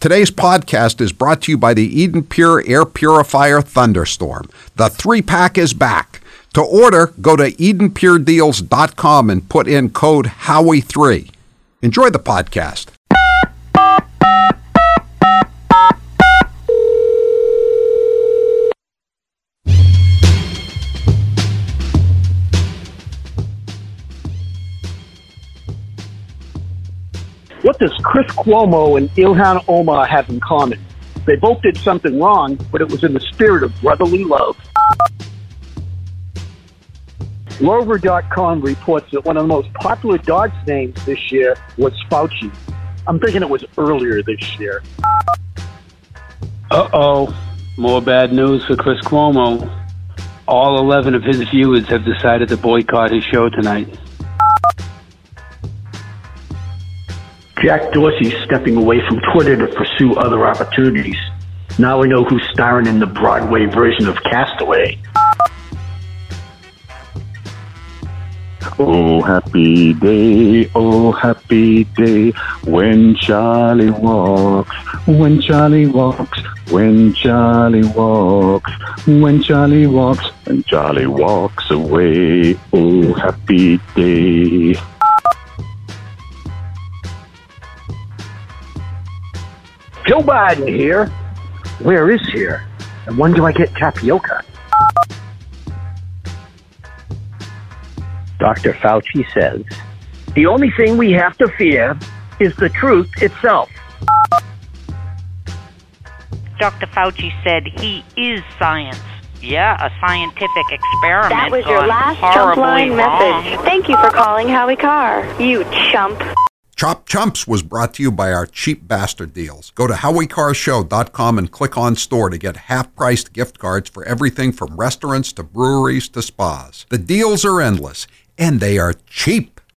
Today's podcast is brought to you by the Eden Pure Air Purifier Thunderstorm. The 3-pack is back. To order, go to EdenPureDeals.com and put in code Howie3. Enjoy the podcast. What does Chris Cuomo and Ilhan Omar have in common? They both did something wrong, but it was in the spirit of brotherly love. Rover.com reports that one of the most popular dog's names this year was Fauci. I'm thinking it was earlier this year. Uh-oh. More bad news for Chris Cuomo. All 11 of his viewers have decided to boycott his show tonight. Jack Dorsey's stepping away from Twitter to pursue other opportunities. Now we know who's starring in the Broadway version of Castaway. Oh, happy day, when Charlie walks, when Charlie walks, when Charlie walks, when Charlie walks, and Charlie walks away. Oh, happy day. Joe Biden here. Where is here? And when do I get tapioca? Dr. Fauci says, The only thing we have to fear is the truth itself. Dr. Fauci said he is science. Yeah, a scientific experiment. That was your last chump horribly line wrong. message. Thank you for calling Howie Carr. You chump. Chop Chumps was brought to you by our cheap bastard deals. Go to HowieCarrShow.com and click on store to get half-priced gift cards for everything from restaurants to breweries to spas. The deals are endless, and they are cheap.